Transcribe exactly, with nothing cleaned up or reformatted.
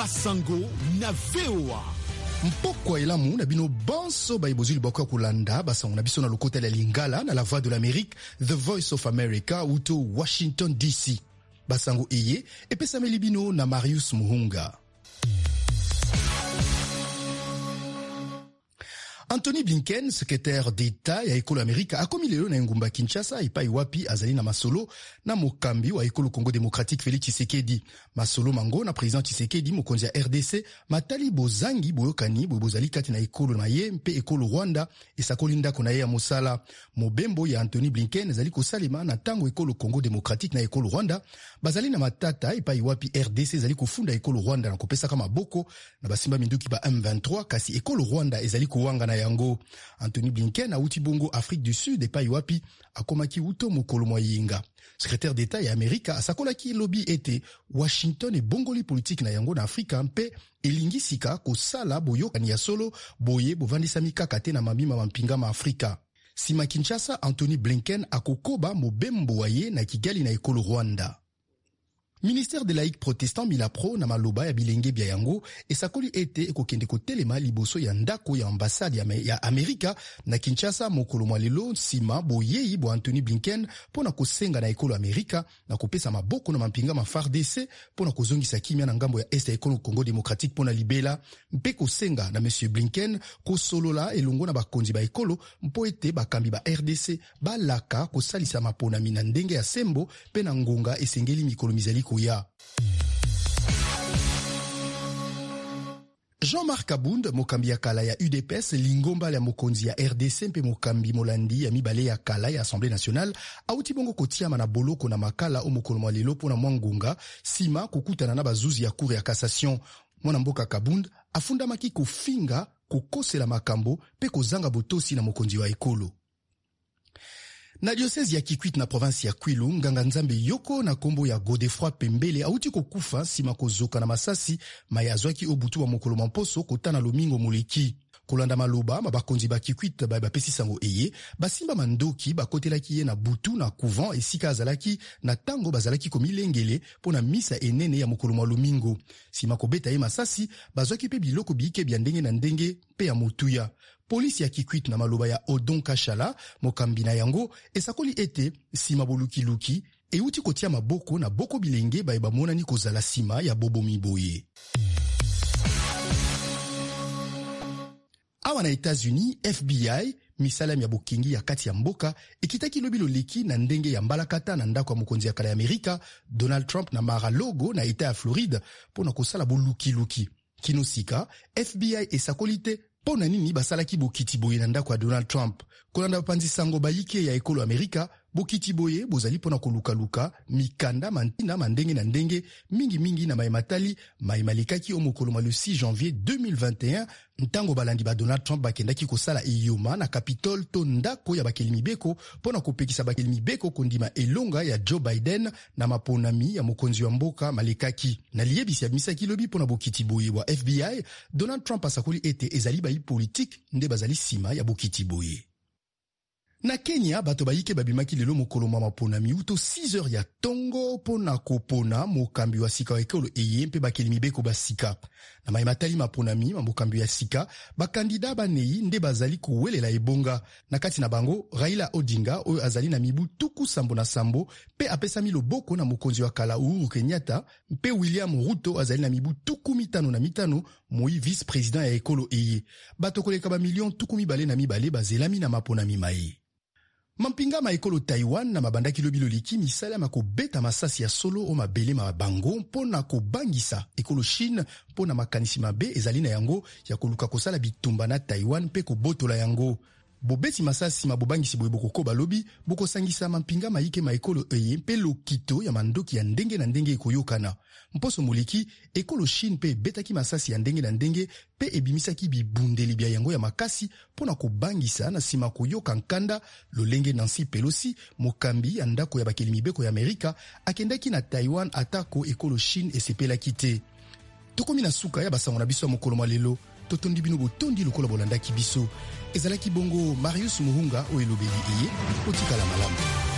Basango na V O A. Mpokwa elamu na bino banso baibozuli bakwa kulanda basango na biso na lokota la Lingala na la Voix de l'Amérique, The Voice of America uto Washington D C. Basango eye epesameli bino na Marius Muhunga. Anthony Blinken, secrétaire d'État ya ekolo Amerika, akomi lelo na ngumba Kinshasa ipai wapi azali na masolo na mokambi wa ekolo Congo démocratique Félix Tshisekedi. Masolo mango na président Tshisekedi mokonzi ya R D C matali bozangi boyokani bozali kati na ekolo na ye mpe ekolo Rwanda esakoli ndako na ye ya mosala. Mobembo ya Anthony Blinken ezali kosalema na tango ekolo Congo démocratique na ekolo Rwanda bazali na matata ipai wapi R D C ezali kufunda ekolo Rwanda na kopesa kama boko na basimba minduki ba M vingt-trois kasi ekolo Rwanda ezali kuwanga na yango. Anthony Blinken a uti bongo Afrique du Sud epai wapi akomaki uto mokolo moyinga. Secrétaire d'État ya Amerika asakolaki lobby ete Washington e bongoli politique na yango na Afrika mpe elingisika kosala boyokani ya solo boye bovandisa mikaka te na mabima mampinga ma Afrika. Sima Kinshasa, Anthony Blinken akokoba mobembo waye na Kigali na ekolo Rwanda. Ministère de laïcs protestant Milapro na maloba ya bilenge bia yango esakoli ete ekokende kotelema liboso ya ndako ya ambassade ya, ya Amerika na Kinshasa mokolo mwalelo sima boyeyi bo Anthony Blinken pona kosenga na ekolo Amerika na kopesa maboko na mampinga ma F A R D C pona kozongisa kimia na ngambo ya este ya ekolo Congo démocratique pona libela mpe kosenga na Monsieur Blinken kosolola elongo na bakonzi ba ekolo mpo ete bakambi ba R D C balaka kosalisa maponami na ndenge ya sembo pe na ngonga esengeli mikolo mizali ya. Jean-Marc Abound, mokambi ya kala ya U D P S, lingomba ya mokonzi ya R D C mpe mokambi molandi ya mibale ya kala ya Assemblée nationale, auti bongo kotiama na boloko na makala o mokolo mwalelo pona mwangunga, sima kukutana na bazuzi ya cour ya cassation. Mwana mboka Kabund afundamaki kofinga kokosela makambo pe kozanga botosi na mokonzi wa ekolo. Na diocese ya Kikwit na province ya Kwilu, nganga nzambe yoko na kombo ya Godefroy Pembele auti kokufa sima kozoka na masasi mayazwaki obutu wa mokolo mamposo kotana lomingo moleki. Kolanda maloba mabakonzi ba Kikwit ba bapesi sango eye basimba mandoki bakotelaki ye na butu na couvent esika azalaki na tango bazalaki komilengele pona misa enene ya mokolo mwa lomingo. Sima kobeta ye masasi bazwaki pe biloko biike bya ndenge na ndenge pe ya motuya. Polisi ya Kikwit na maloba ya Odon Kashala mokambi na yango esakoli ete sima boluki luki euti kotia maboko na boko bilenge ba ebamonani kozala sima ya bobo miboye. Awa na États-Unis, F B I misalam ya bokingi ya kati ya mboka ekitaki lobilo leki na ndenge ya mbalakata na ndako ya mokonzi ya kala ya Amerika Donald Trump na Mar-a-Lago na eta ya Floride pona kosala boluki luki. Kinosika F B I esakolite pona nini basalaki bokiti boye na ndako ya Donald Trump. Kolanda bapanzi sango bayike ya ekolo Amerika, bokiti boye bozali pona koluka-luka, mikanda mantina mandenge na ndenge, mingi mingi na maimatali, maimalikaki omokoloma le six janvier deux mille vingt et un, ntango balandi ba Donald Trump bakendaki kosala iyoma na Capitol to ndako ya bakelimi beko, pona kopekisa bakelimi beko kondima elonga ya Joe Biden na maponami ya mokonzi wa mboka malekaki. Na liyebisi ya misaki lobi pona bokiti boye wa F B I, Donald Trump asakoli ete ezali bayi politique nde bazali sima ya bokiti boye. Na Kenya, bato bayike babimaki lelo mokolo mwa maponami uto six heures ya tongo pona kopona mokambi wa sika wa ekolo eye mpe bakelimi beko basika. Na maimatali maponami mokambi ya sika, bakandida banei nde bazali kuwelela ebonga. Na kati na bango, Raila Odinga oyo azali na mibu tuku sambo na sambo pe apesami loboko na mokonzi wa kala Uhuru Kenyatta mpe William Ruto azali na mibu tuku mitano na mitano moi vice-président ya ekolo eye. Bato koleka ba million tuku mibale na mibale bazelami na maponami mai. Mampinga ma ekolo Taiwan na mabandaki lobilo liki misala ma kobeta masasi ya solo o mabele ma bango pona kobangisa ekolo Chine pona makanisi mabe ezali na yango ya koluka kosala bitumba na Taiwan pe kobotola yango. Bobeti masasi mabobangisi boye boko balobi boko sangisa mampinga maike ma ekolo eye pe lokito ya mandoki ya ndenge na ndenge ekoyokana. Mposo moleki ekolo Chine pe betaki masasi ya ndenge na ndenge pe ebimisaki bibundeli bya yango ya makasi pona kobangisa na sima koyoka nkanda lolenge Nancy Pelosi mokambi ya ndako ya bakelimi beko ya Amerika akendaki na Taiwan atako ekolo Chine esepelaki te. Tokomi na suka ya basango na biso ya mokolo malelo totondi bino botondi lokola bolanda kibiso ezalaki bongo Marius Muhunga o elobeli eye otikala malamu.